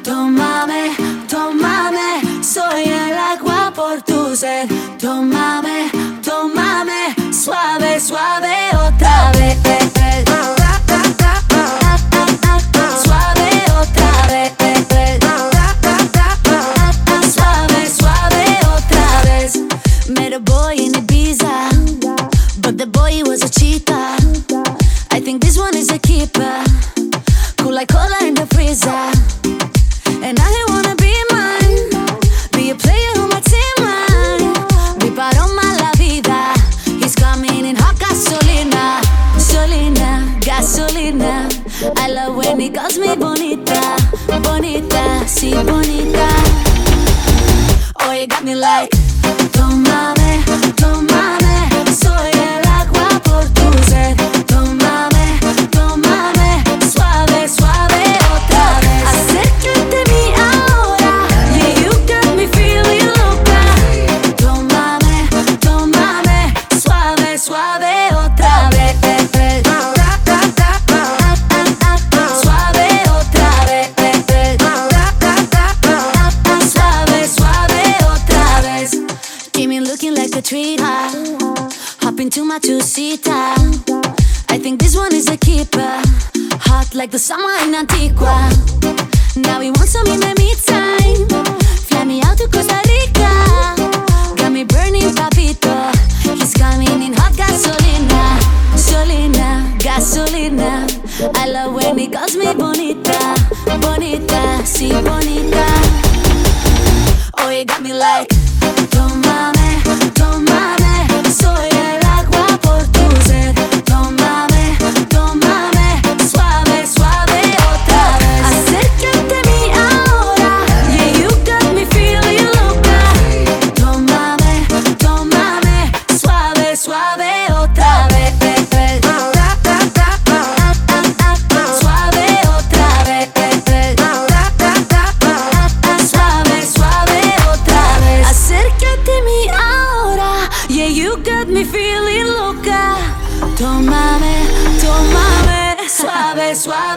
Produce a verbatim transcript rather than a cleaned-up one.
Tómame, tómame, soy el agua por tu sed. Tómame, tómame, suave, suave otra vez. Suave otra vez. Suave, suave otra vez. Met a boy in Ibiza, but the boy was a cheater. I think this one is a keeper, cool like cola in the freezer. And I wanna be mine, be a player on my team, man. Mi paroma la vida, he's coming in hot gasolina. Gasolina, gasolina. I love when he calls me bonita, bonita, sí, bonita. Oh, you got me like, tómame, tómame, soy el agua por tu sed. Tómame, tómame, suave, suave otra vez. Acércate a mí ahora, yeah, you got me feeling loca. Tómame, tómame, suave, suave otra vez. Suave otra vez. Suave, suave otra vez. Keep me looking like a treat. Hop into my two-seater. I think this one is a keeper, hot like the summer in Antigua. Now he wants some in the meantime. Fly me out to Costa Rica. Got me burning papito. He's coming in hot gasolina. Gasolina, gasolina. I love when he calls me bonita, bonita, sí, bonita. Oh, you got me like, tómame, tómame, soy el agua por tu sed. Tómame, tómame, suave, suave otra vez. Acércate a mí ahora, yeah, you got me feeling loca. Tómame, tómame, suave, suave otra vez. Suave otra vez. Suave, suave otra vez. Acércate a mí ahora, yeah, you got me feeling loca. Tómame, tómame, suave, suave.